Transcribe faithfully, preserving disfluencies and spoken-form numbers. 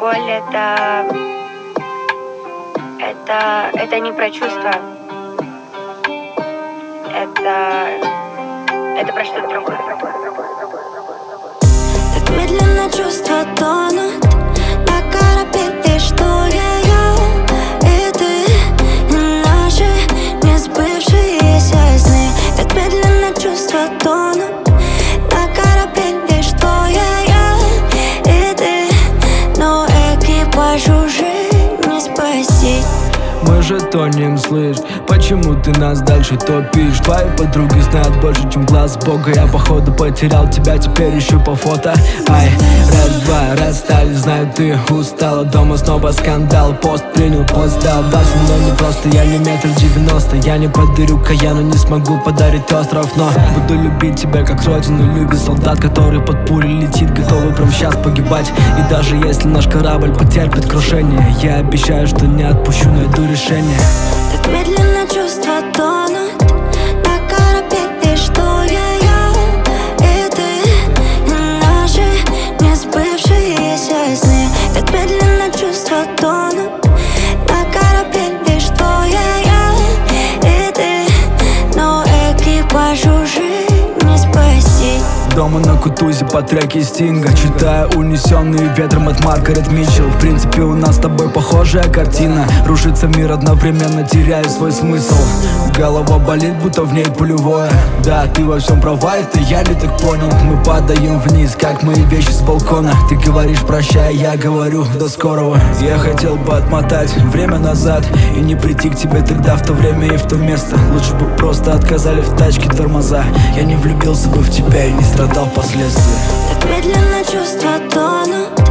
боль это... Это... Это не про чувства. Это... Это про что-то другое. Так медленно чувства тонут на корабеле, что я, я и ты, и наши несбывшиеся сны. Так медленно чувства тонут на корабеле, что я, я и ты, но экипаж уже не спасти. Мы же тонем, слышь, почему ты нас дальше топишь? Твои подруги знают больше, чем глаз Бога. Я походу потерял тебя, теперь ищу по фото. Ай, раз-два, расстались, знаю, ты устала. Дома снова скандал, пост принял, пост дал. Да, со мной не просто, я не метр девяносто. Я не подарю Каяну, не смогу подарить остров. Но буду любить тебя, как родину любит солдат, который под пулей летит, готовый прямо сейчас погибать. И даже если наш корабль потерпит крушение, я обещаю, что не отпущу, найду решение. Так медленно чувства тонут на корабеле, что я, я и ты, и наши несбывшиеся сны. Так медленно чувства тонут на корабеле, что я, я и ты, но экипаж уже не спасти. Дома на Кутузе по треке Стинга, читая «Унесенные ветром» от Маргарет Митчелл. В принципе, у нас с тобой похожая картина. Рушится мир одновременно, теряя свой смысл. Голова болит, будто в ней пулевое. Да, ты во всем права, это я ли так понял? Мы падаем вниз, как мои вещи с балкона. Ты говоришь прощай, я говорю до скорого. Я хотел бы отмотать время назад и не прийти к тебе тогда, в то время и в то место. Лучше бы просто отказали в тачке тормоза. Я не влюбился бы в тебя и не страдал впоследствии. Так медленно чувства тонут